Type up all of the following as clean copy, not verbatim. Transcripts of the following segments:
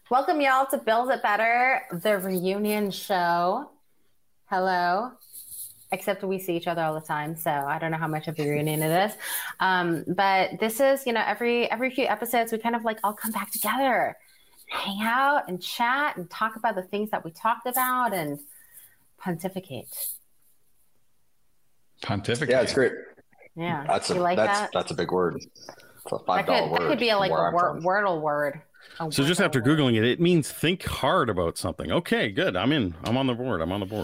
Welcome, y'all, to Build It Better, the reunion show. Hello. Except we see each other all the time, so I don't know how much of a reunion it is. But this is, every few episodes, we kind of like all come back together, hang out and chat and talk about the things that we talked about and pontificate. Pontificate. Yeah, it's great. Yeah, that's a big word. It's a $5 word. That could be a Wordle word. So just after Googling it, it means think hard about something. Okay, good. I'm in. I'm on the board.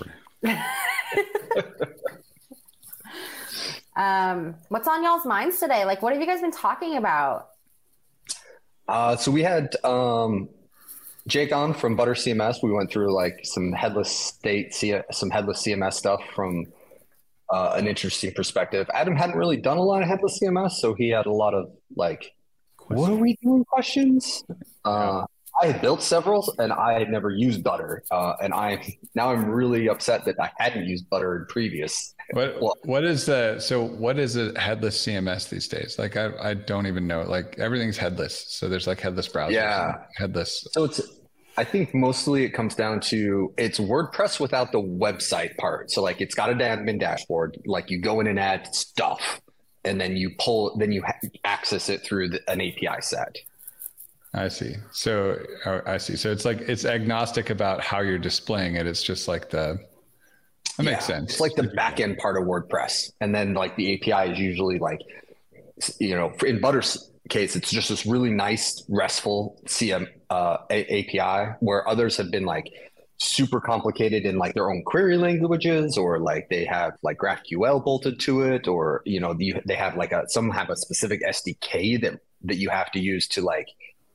What's on y'all's minds today? Like, what have you guys been talking about? So we had Jake on from Butter CMS. We went through like some headless CMS stuff from an interesting perspective. Adam hadn't really done a lot of headless CMS, so he had a lot of like, what are we doing questions? I had built several and I had never used Butter. And I'm really upset that I hadn't used Butter in previous. What is a headless CMS these days? Like, I don't even know. Like, everything's headless. So there's like headless browsers. Yeah. Headless. So I think mostly it comes down to it's WordPress without the website part. So like, it's got an admin dashboard. Like, you go in and add stuff and then you access it through an API set. I see. So it's like, it's agnostic about how you're displaying it. It's just like that makes sense. It's like the back end part of WordPress. And then like the API is usually like, in Butter's case, it's just this really nice RESTful API, where others have been like super complicated in like their own query languages, or like they have like GraphQL bolted to it, or, they have like some have a specific SDK that you have to use to like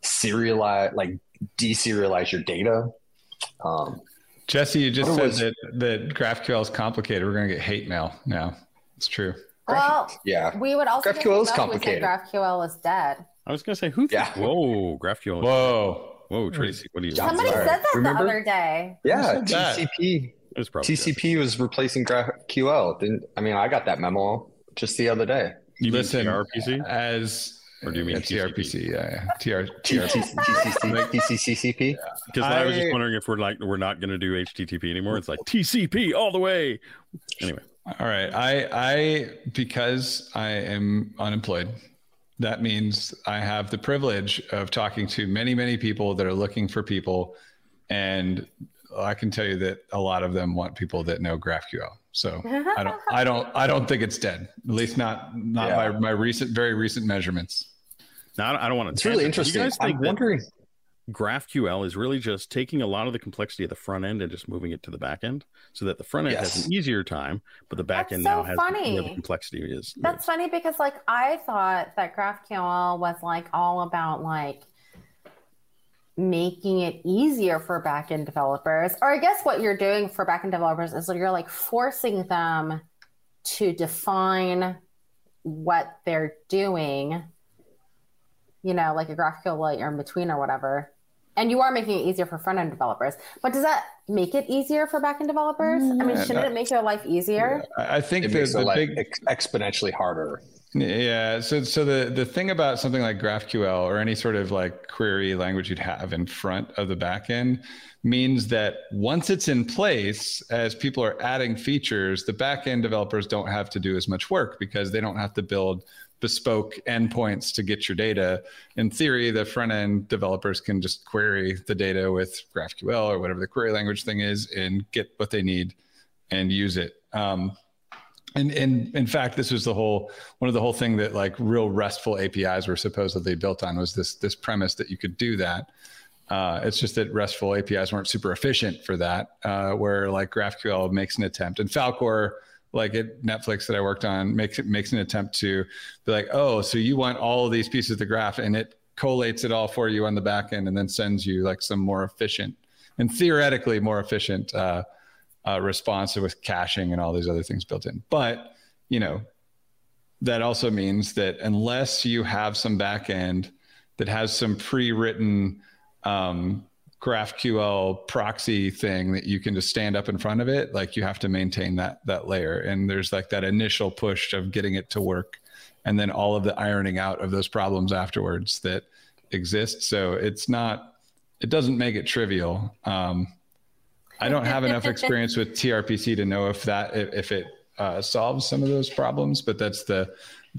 deserialize your data. Jesse, you just said that GraphQL is complicated. We're going to get hate mail now. It's true. Well, yeah. We would also GraphQL is complicated. GraphQL is dead. I was going to say, who? Yeah. Whoa, GraphQL. Whoa, Tracy, what do you? Somebody said that the other day. Yeah, TCP. TCP was replacing GraphQL. I got that memo just the other day. You listen, mean TRPC? Or do you mean TRPC? Yeah. TCCP? Because I was just wondering if we're not going to do HTTP anymore. It's like TCP all the way. Anyway. All right. Because I am unemployed, that means I have the privilege of talking to many, many people that are looking for people. And I can tell you that a lot of them want people that know GraphQL. So I don't think it's dead. At least not by my very recent measurements. Now, I don't want to. It's really interesting. I'm wondering. GraphQL is really just taking a lot of the complexity of the front end and just moving it to the back end, so that the front end has an easier time, but the back end now has where the complexity is. That's funny because like I thought that GraphQL was like all about like making it easier for backend developers, or I guess what you're doing for backend developers is you're like forcing them to define what they're doing, like a GraphQL Lite or in between or whatever. And you are making it easier for front end developers, but does that make it easier for backend developers? I mean, shouldn't it make your life easier? I think it makes the life exponentially harder. Yeah. So the thing about something like GraphQL or any sort of like query language you'd have in front of the backend means that once it's in place, as people are adding features, the backend developers don't have to do as much work because they don't have to build bespoke endpoints to get your data. In theory, the front end developers can just query the data with GraphQL or whatever the query language thing is and get what they need and use it. And in fact, this was one of the whole thing that like real RESTful APIs were supposedly built on, was this premise that you could do that. It's just that RESTful APIs weren't super efficient for that, where like GraphQL makes an attempt, and Falcor, like at Netflix that I worked on, makes an attempt to be like, oh, so you want all of these pieces of the graph, and it collates it all for you on the back end and then sends you like some more efficient and theoretically more efficient response with caching and all these other things built in. But, that also means that unless you have some back end that has some pre-written GraphQL proxy thing that you can just stand up in front of it, like you have to maintain that layer. And there's like that initial push of getting it to work, and then all of the ironing out of those problems afterwards that exist. So it's not it doesn't make it trivial. I don't have enough experience with TRPC to know if it solves some of those problems, but that's the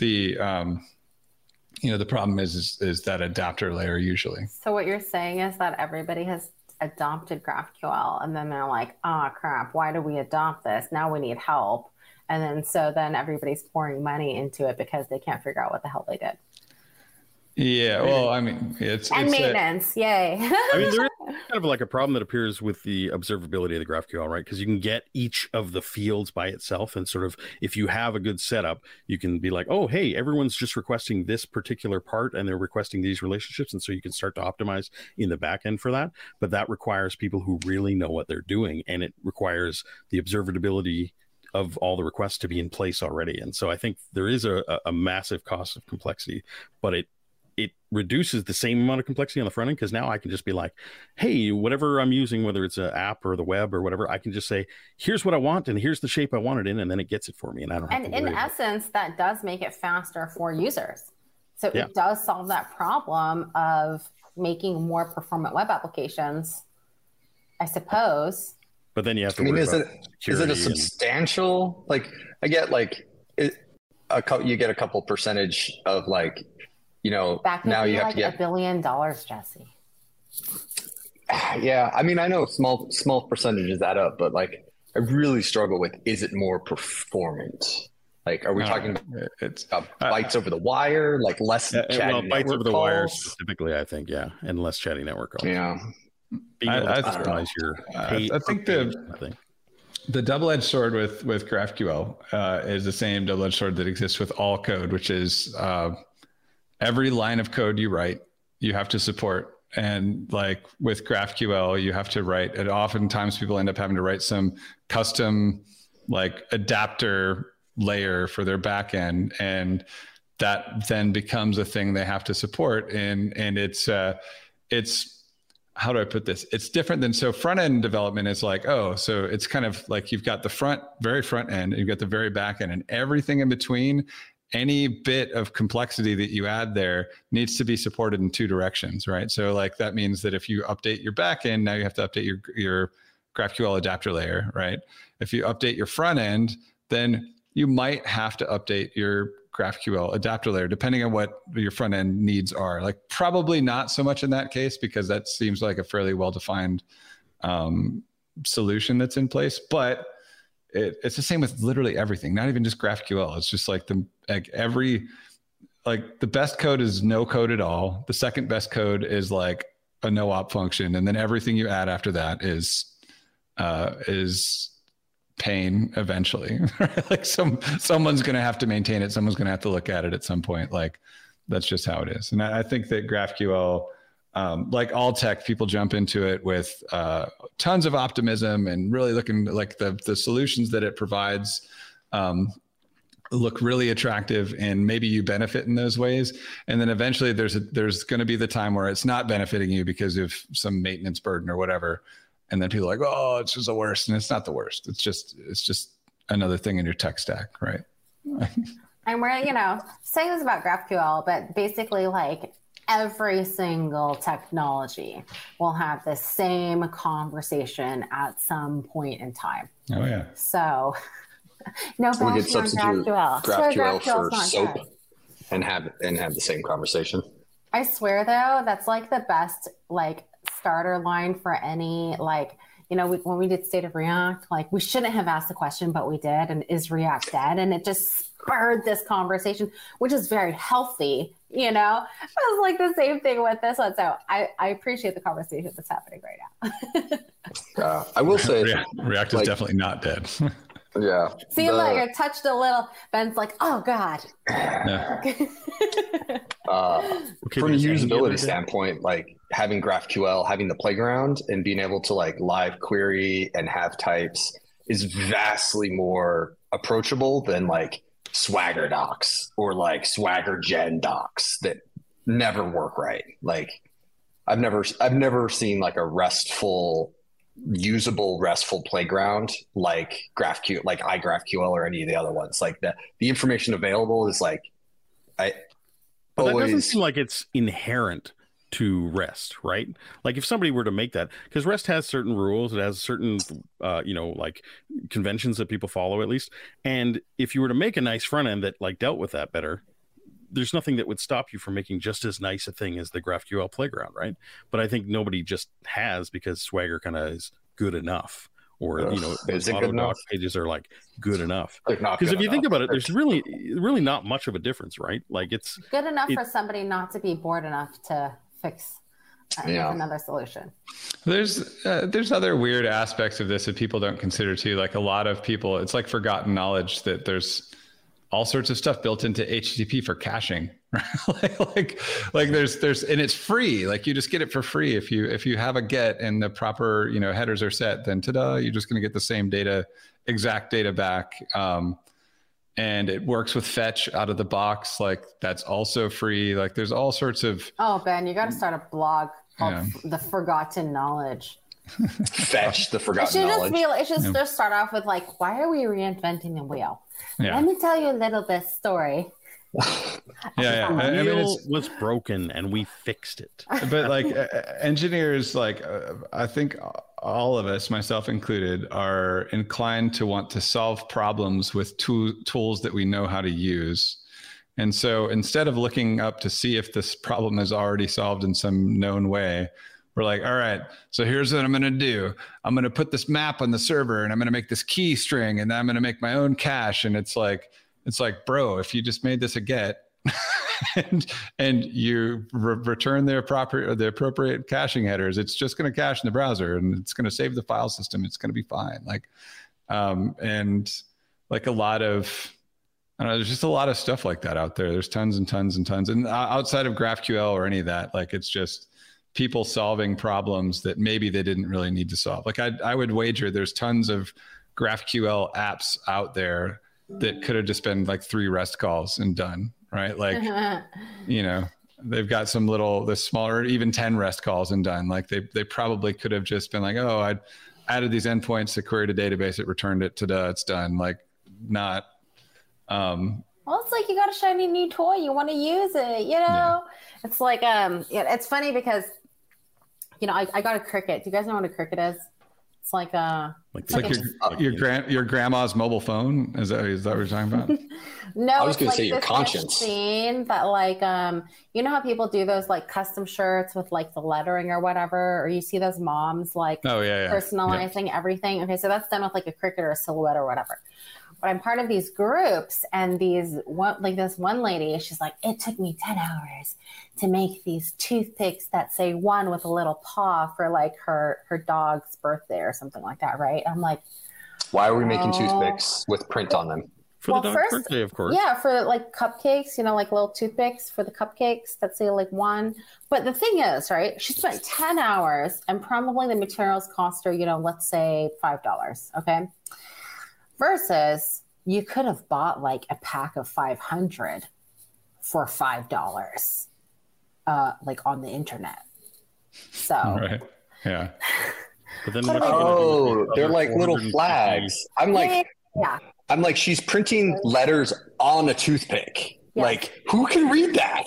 problem is that adapter layer usually. So what you're saying is that everybody has adopted GraphQL and then they're like, oh crap, why do we adopt this? Now we need help. And then everybody's pouring money into it because they can't figure out what the hell they did. Yeah, well, I mean, it's maintenance. Yay. I mean, there is kind of like a problem that appears with the observability of the GraphQL, right? Because you can get each of the fields by itself, and sort of if you have a good setup, you can be like, oh, hey, everyone's just requesting this particular part, and they're requesting these relationships, and so you can start to optimize in the back end for that. But that requires people who really know what they're doing, and it requires the observability of all the requests to be in place already. And so I think there is a massive cost of complexity, but it reduces the same amount of complexity on the front end, because now I can just be like, hey, whatever I'm using, whether it's an app or the web or whatever, I can just say, here's what I want and here's the shape I want it in, and then it gets it for me. And I don't have to worry in essence, that does make it faster for users. So it does solve that problem of making more performant web applications, I suppose. But then you have to worry about is it a substantial, like, I get like you get a couple percentage of like, now you have to get $1 billion, Jesse. Yeah, I mean, I know small percentages add up, but like, I really struggle with: is it more performant? Like, are we talking about bytes over the wire, like less chatty bytes over the calls? Wire specifically? I think, and less chatty network calls. Yeah, I think the double-edged sword with GraphQL is the same double-edged sword that exists with all code, which is every line of code you write, you have to support. And like with GraphQL, you have to write, and oftentimes people end up having to write some custom like adapter layer for their backend. And that then becomes a thing they have to support. And it's how do I put this? It's different than, so front end development is like, so it's kind of like you've got the very front end, and you've got the very back end, and everything in between. Any bit of complexity that you add there needs to be supported in two directions, right? So like that means that if you update your backend, now you have to update your GraphQL adapter layer, right? If you update your front end, then you might have to update your GraphQL adapter layer, depending on what your front end needs are. Like probably not so much in that case, because that seems like a fairly well-defined solution that's in place, but it's the same with literally everything, not even just GraphQL. It's just like the best code is no code at all. The second best code is like a no op function. And then everything you add after that is pain eventually. Like someone's going to have to maintain it. Someone's going to have to look at it at some point. Like that's just how it is. And I think that GraphQL, like all tech, people jump into it with tons of optimism and really looking like the solutions that it provides look really attractive, and maybe you benefit in those ways. And then eventually there's going to be the time where it's not benefiting you because of some maintenance burden or whatever. And then people are like, oh, it's just the worst. And it's not the worst. It's just another thing in your tech stack, right? And we're, saying this about GraphQL, but basically like every single technology will have the same conversation at some point in time. Oh yeah. So no bashing on GraphQL for SOAP and have the same conversation. I swear though, that's like the best like starter line for any when we did State of React, like we shouldn't have asked the question, but we did. And is React dead? And it just spurred this conversation, which is very healthy. It was like the same thing with this one. So I appreciate the conversation that's happening right now. I will say React is definitely not dead. Yeah. See, like I touched a little. Ben's like, "Oh God." Yeah. From a usability standpoint, like having GraphQL, having the playground, and being able to like live query and have types is vastly more approachable than like Swagger docs or like Swagger Gen docs that never work right. Like I've never seen like a usable RESTful playground like GraphQL, like iGraphQL or any of the other ones. Like the information available is like But that doesn't seem like it's inherent to REST, right? Like if somebody were to make that, because REST has certain rules, it has certain, like conventions that people follow at least. And if you were to make a nice front end that like dealt with that better, there's nothing that would stop you from making just as nice a thing as the GraphQL playground, right? But I think nobody just has, because Swagger kind of is good enough. Or, those Autodoc pages are like good enough. Because if you think about it, there's really not much of a difference, right? Like it's good enough for somebody not to be bored enough to fix another solution. There's other weird aspects of this that people don't consider too. Like a lot of people, it's like forgotten knowledge that there's all sorts of stuff built into HTTP for caching, right? like there's and it's free. Like you just get it for free if you have a GET and the proper headers are set. Then ta-da, you're just going to get the same exact data back. And it works with fetch out of the box. Like that's also free. Like there's all sorts of. Oh, Ben, you got to start a blog called The Forgotten Knowledge. Fetch the forgotten knowledge. It should just start off with like, why are we reinventing the wheel? Yeah. Let me tell you a little bit story. The wheel was broken and we fixed it. But like engineers, like I think all of us, myself included, are inclined to want to solve problems with tools that we know how to use. And so instead of looking up to see if this problem is already solved in some known way, we're like, all right, so here's what I'm going to do. I'm going to put this map on the server and I'm going to make this key string and then I'm going to make my own cache. And it's like, bro, if you just made this a GET and you return the appropriate caching headers, it's just going to cache in the browser and it's going to save the file system. It's going to be fine. Like, and like a lot of, I don't know, there's just a lot of stuff like that out there. There's tons and tons and tons. And outside of GraphQL or any of that, like it's just people solving problems that maybe they didn't really need to solve. Like I would wager there's tons of GraphQL apps out there that could have just been like 3 REST calls and done, right? Like, they've got the smaller, even 10 REST calls and done. Like they probably could have just been like, oh, I added these endpoints to query a database, it returned it, ta-da, it's done. Like not. Well, it's like you got a shiny new toy, you want to use it, It's like, it's funny because, I got a Cricket. Do you guys know what a Cricket is? It's like your grandma's mobile phone. Is that what you're talking about? No, I was going to say your conscience. Machine that like you know how people do those like custom shirts with like the lettering or whatever, or you see those moms like personalizing everything. Okay, so that's done with like a Cricut or a Silhouette or whatever. But I'm part of these groups, and this one lady, she's like, it took me 10 hours to make these toothpicks that say one with a little paw for like her dog's birthday or something like that, right? I'm like, why are we making toothpicks with print on them? For the dog's birthday, of course. Yeah, for like cupcakes, like little toothpicks for the cupcakes that say like one. But the thing is, right, she spent 10 hours and probably the materials cost her, let's say $5, okay? Versus you could have bought like a pack of 500 for $5, like on the internet. So, right. Yeah. But then they're like little flags. I'm like, I'm like, she's printing letters on a toothpick. Yeah. Like, who can read that?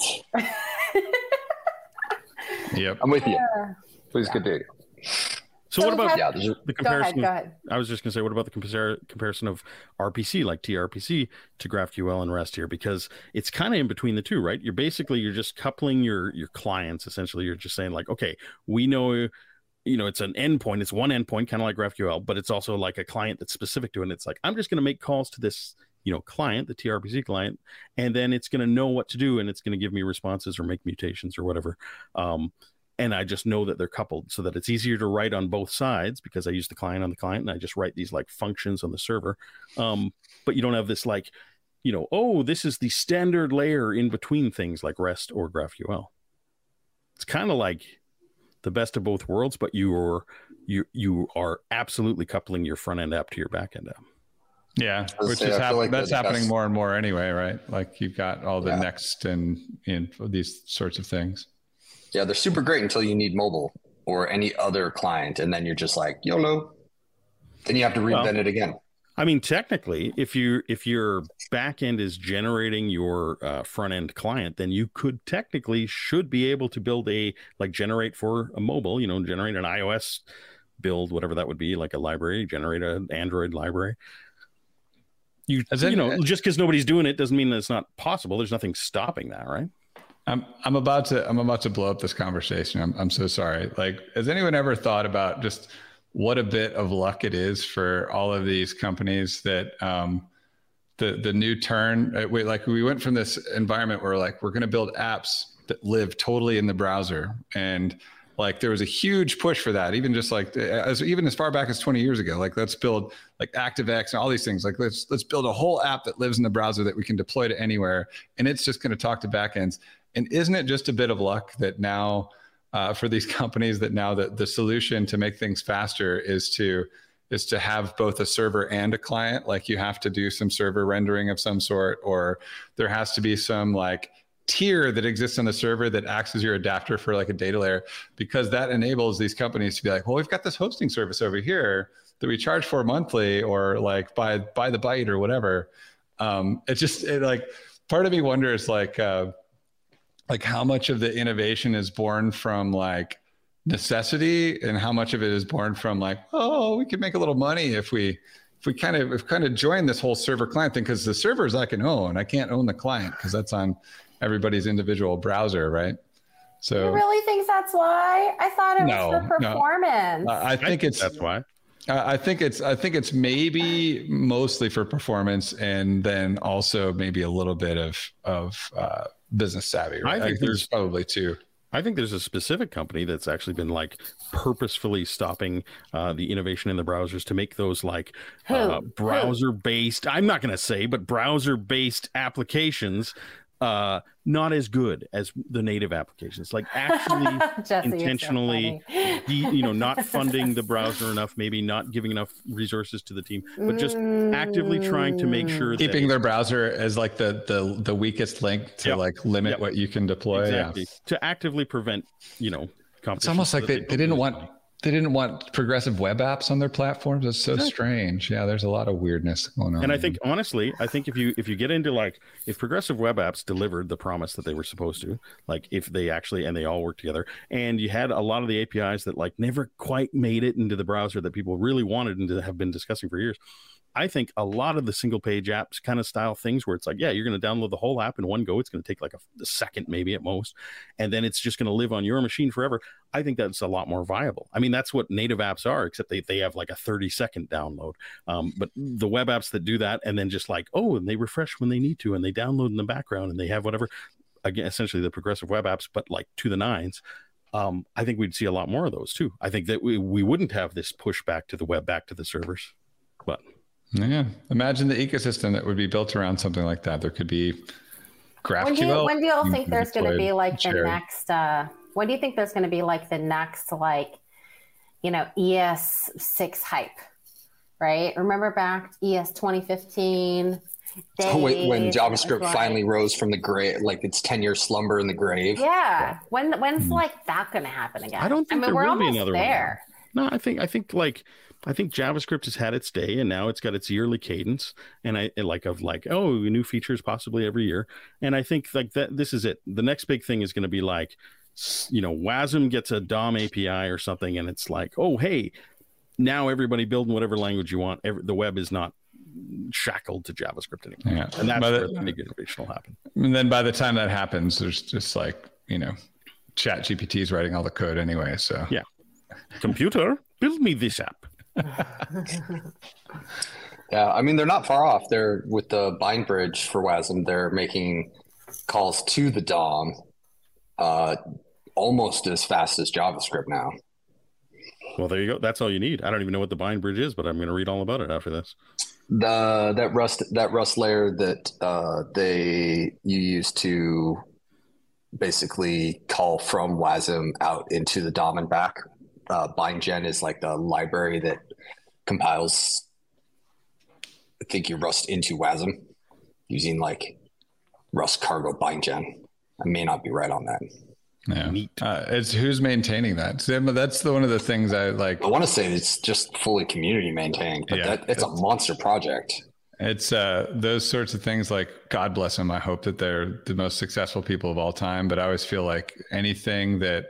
Yep. I'm with you. Please continue. So what about the comparison? Go ahead. I was just going to say, what about the comparison of RPC, like TRPC, to GraphQL and REST here? Because it's kind of in between the two, right? You're just coupling your clients. Essentially, you're just saying like, okay, we know, it's an endpoint. It's one endpoint, kind of like GraphQL, but it's also like a client that's specific to it. And it's like, I'm just going to make calls to this, client, the TRPC client, and then it's going to know what to do, and it's going to give me responses or make mutations or whatever. And I just know that they're coupled so that it's easier to write on both sides because I use the client on the client and I just write these like functions on the server. But you don't have this like, this is the standard layer in between things like REST or GraphQL. It's kind of like the best of both worlds, but you are absolutely coupling your front end app to your back end app. Yeah, which is that's happening more and more anyway, right? Like you've got all the Next and these sorts of things. Yeah, they're super great until you need mobile or any other client, and then you're just like, YOLO. Then you have to reinvent it again. I mean, technically, if your back end is generating your front end client, then you should be able to build generate for a mobile, generate an iOS build, whatever that would be, like a library, generate an Android library. Just because nobody's doing it doesn't mean that it's not possible. There's nothing stopping that, right? I'm about to blow up this conversation. I'm so sorry. Like, has anyone ever thought about just what a bit of luck it is for all of these companies that the new turn? We went from this environment where we're going to build apps that live totally in the browser, and there was a huge push for that, even just as far back as 20 years ago. Let's build ActiveX and all these things. Let's build a whole app that lives in the browser that we can deploy to anywhere, and it's just going to talk to backends. And isn't it just a bit of luck that now for these companies that now the solution to make things faster is to have both a server and a client? You have to do some server rendering of some sort, or there has to be some tier that exists on the server that acts as your adapter for a data layer, because that enables these companies to be well, we've got this hosting service over here that we charge for monthly, or by the byte or whatever. Part of me wonders how much of the innovation is born from necessity, and how much of it is born from we could make a little money if we kind of join this whole server client thing, because the servers I can own. I can't own the client because that's on everybody's individual browser, right? So you really think that's why? I thought it was for performance. I think that's why. I think it's maybe mostly for performance, and then also maybe a little bit of business savvy. Right? I think there's probably two. I think there's a specific company that's actually been purposefully stopping the innovation in the browsers to make those browser-based. I'm not going to say, but browser-based applications not as good as the native applications. Actually Jesse, intentionally, so not funding the browser enough, maybe not giving enough resources to the team, but just actively trying to make sure keeping their browser as the weakest link to limit what you can deploy. Exactly. Yeah. To actively prevent, competition. It's almost like they didn't want. They didn't want progressive web apps on their platforms. It's so strange. Yeah, there's a lot of weirdness going on. And I think, honestly, if you get into if progressive web apps delivered the promise that they were supposed to, if they actually, and they all work together, and you had a lot of the APIs that never quite made it into the browser that people really wanted and to have been discussing for years, I think a lot of the single page apps kind of style things where it's you're going to download the whole app in one go. It's going to take a second maybe at most. And then it's just going to live on your machine forever. I think that's a lot more viable. I mean, that's what native apps are, except they have a 30-second download. But the web apps that do that and then just and they refresh when they need to, and they download in the background, and they have whatever, again, essentially the progressive web apps, but to the nines. I think we'd see a lot more of those too. I think that we wouldn't have this push back to the web, back to the servers, but. Yeah, imagine the ecosystem that would be built around something like that. There could be GraphQL. When do you all think there's going to be the next? When do you think there's going to be the next ES6 hype? Right? Remember back ES 2015. When JavaScript finally rose from the grave, its 10-year slumber in the grave. Yeah. When's that going to happen again? I don't think there will be another there. One. No, I think JavaScript has had its day, and now it's got its yearly cadence, and new features possibly every year. And I think that this is it. The next big thing is going to be WASM gets a DOM API or something, and it's hey, now everybody building whatever language you want. The web is not shackled to JavaScript anymore. Yeah. And that's where the big innovation will happen. And then by the time that happens, there's just ChatGPT is writing all the code anyway. So yeah, computer, build me this app. Yeah, I mean, they're not far off. They're with the bind bridge for WASM. They're making calls to the DOM almost as fast as JavaScript now. Well, there you go. That's all you need. I don't even know what the bind bridge is, but I'm going to read all about it after this. That Rust layer that you use to basically call from WASM out into the DOM and back. BindGen is the library that compiles, I think, your Rust into WASM using Rust cargo BindGen. I may not be right on that. Yeah. Neat. It's who's maintaining that. So that's one of the things I like. I want to say it's just fully community maintained, but it's a monster project. It's those sorts of things, like, God bless them. I hope that they're the most successful people of all time. But I always feel like anything that,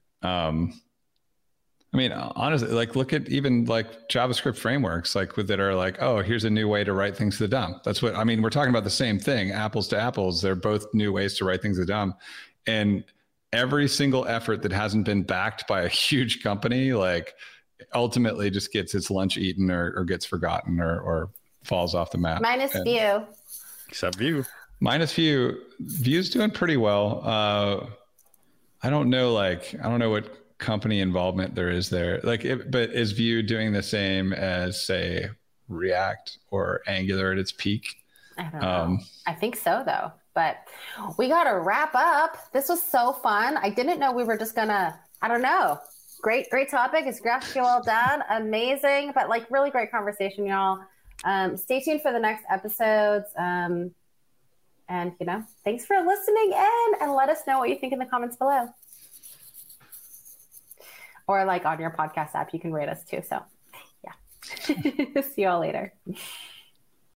I mean, honestly, like, look at even like JavaScript frameworks, like that are like, oh, here's a new way to write things to the DOM. That's what I mean. We're talking about the same thing, apples to apples. They're both new ways to write things to the DOM, and every single effort that hasn't been backed by a huge company, like, ultimately just gets its lunch eaten or gets forgotten or falls off the map. Minus Vue. Except Vue. Minus Vue. Vue's doing pretty well. I don't know what company involvement there is there. Like, but is Vue doing the same as, say, React or Angular at its peak? I don't know. I think so, though. But we got to wrap up. This was so fun. I didn't know we were just gonna, I don't know. Great topic. Is GraphQL done? Amazing. But like, really great conversation, y'all. Stay tuned for the next episodes. And, thanks for listening in, and let us know what you think in the comments below. Or like on your podcast app, you can rate us too. So yeah. See y'all later.